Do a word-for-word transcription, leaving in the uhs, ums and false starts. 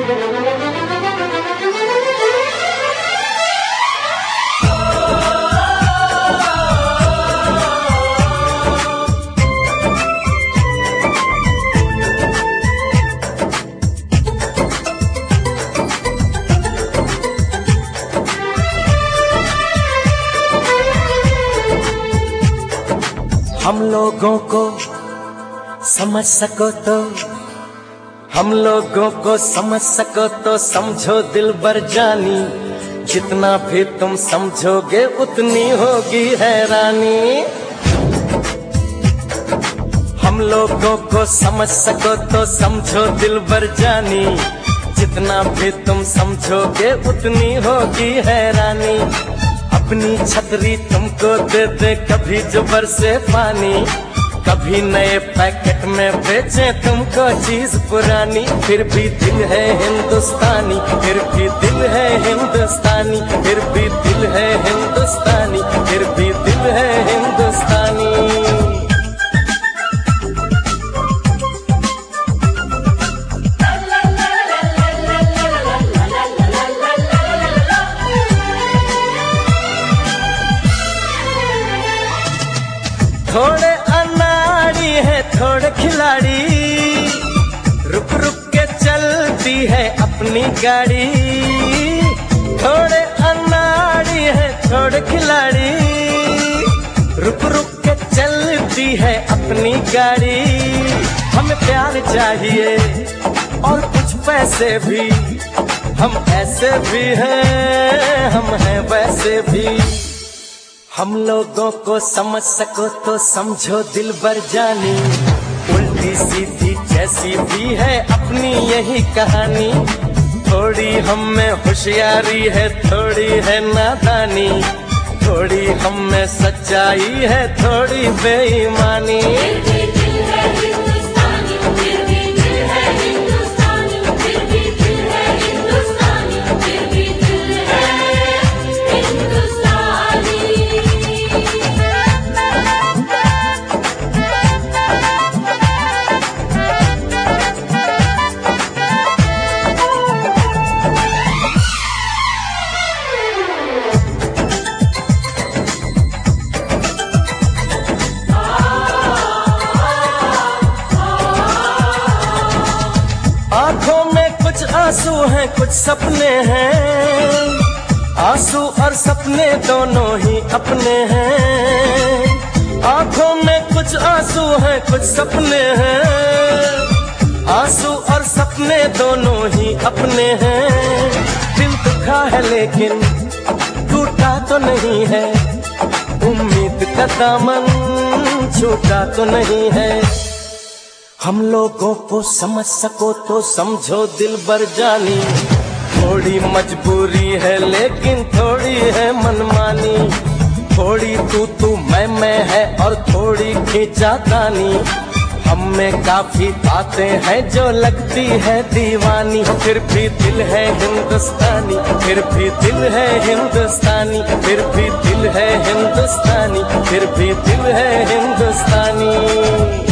हम लोगों को समझ सको तो, हम लोगों को समझ सको तो समझो दिलबर जानी, जितना भी तुम समझोगे उतनी होगी हैरानी। हम लोगों को समझ सको तो समझो दिलबर जानी, जितना भी तुम समझोगे उतनी होगी हैरानी। अपनी छतरी तुमको दे दे कभी जो बरसे पानी, कभी नए पैकेट में बेचे तुमको चीज पुरानी। फिर भी दिल है हिंदुस्तानी, फिर भी दिल है हिंदुस्तानी, फिर भी दिल है हिंदुस्तानी, फिर भी दिल है हिंदुस्तानी। थोड़े अनाड़ी है थोड़े खिलाड़ी, रुक रुक के चलती है अपनी गाड़ी। थोड़े अनाड़ी है थोड़े खिलाड़ी, रुक रुक के चलती है अपनी गाड़ी। हमें प्यार चाहिए और कुछ पैसे भी, हम ऐसे भी हैं हम हैं वैसे भी। हम लोगों को समझ सको तो समझो दिलबर जानी, उल्टी सीधी जैसी भी है अपनी यही कहानी। थोड़ी हम में होशियारी है थोड़ी है नादानी, थोड़ी हम में सच्चाई है थोड़ी बेईमानी। आंखों में कुछ आंसू हैं कुछ सपने हैं, आंसू और सपने दोनों ही अपने हैं। आंखों में कुछ आंसू हैं कुछ सपने हैं, आंसू और सपने दोनों ही अपने हैं। दिल दुखा है लेकिन टूटा तो नहीं है, उम्मीद का दामन छूटा तो नहीं है। हम लोगों को समझ सको तो समझो दिलबर जानी, थोड़ी मजबूरी है लेकिन थोड़ी है मनमानी। थोड़ी तू तू मैं मैं है और थोड़ी खींचातानी, हम में काफी बातें हैं जो लगती है दीवानी। फिर भी दिल है हिंदुस्तानी, फिर भी दिल है हिंदुस्तानी, फिर भी दिल है हिंदुस्तानी, फिर भी दिल है हिंदुस्तानी।